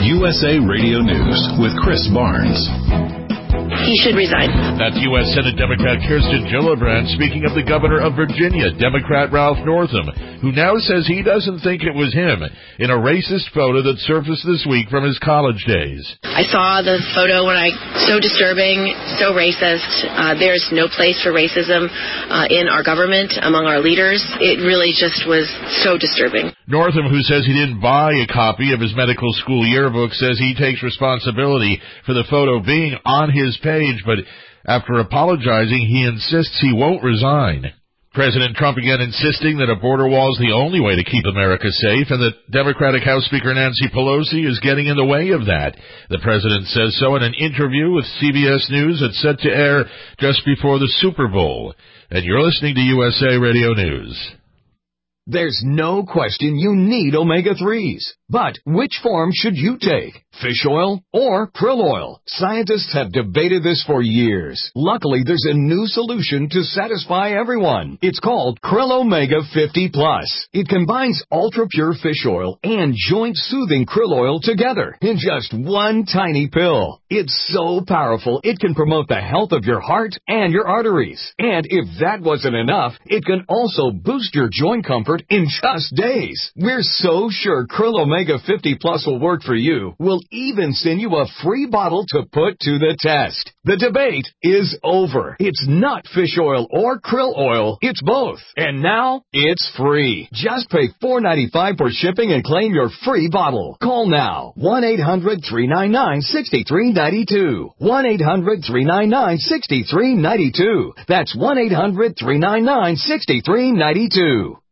USA Radio News with Chris Barnes. He should resign. That's U.S. Senate Democrat Kirsten Gillibrand speaking of the governor of Virginia, Democrat Ralph Northam, who now says he doesn't think it was him in a racist photo that surfaced this week from his college days. I saw the photo so disturbing, so racist. There's no place for racism in our government, among our leaders. It really just was so disturbing. Northam, who says he didn't buy a copy of his medical school yearbook, says he takes responsibility for the photo being on his page, but after apologizing, he insists he won't resign. President Trump again insisting that a border wall is the only way to keep America safe, and that Democratic House Speaker Nancy Pelosi is getting in the way of that. The president says so in an interview with CBS News that's set to air just before the Super Bowl. And you're listening to USA Radio News. There's no question you need omega-3s. But which form should you take? Fish oil or krill oil? Scientists have debated this for years. Luckily, there's a new solution to satisfy everyone. It's called Krill Omega 50 Plus. It combines ultra-pure fish oil and joint-soothing krill oil together in just one tiny pill. It's so powerful, it can promote the health of your heart and your arteries. And if that wasn't enough, it can also boost your joint comfort in just days. We're so sure Krill Omega 50 Plus will work for you. We'll even send you a free bottle to put to the test. The debate is over. It's not fish oil or krill oil. It's both. And now, it's free. Just pay $4.95 for shipping and claim your free bottle. Call now. 1-800-399-6392. 1-800-399-6392. That's 1-800-399-6392.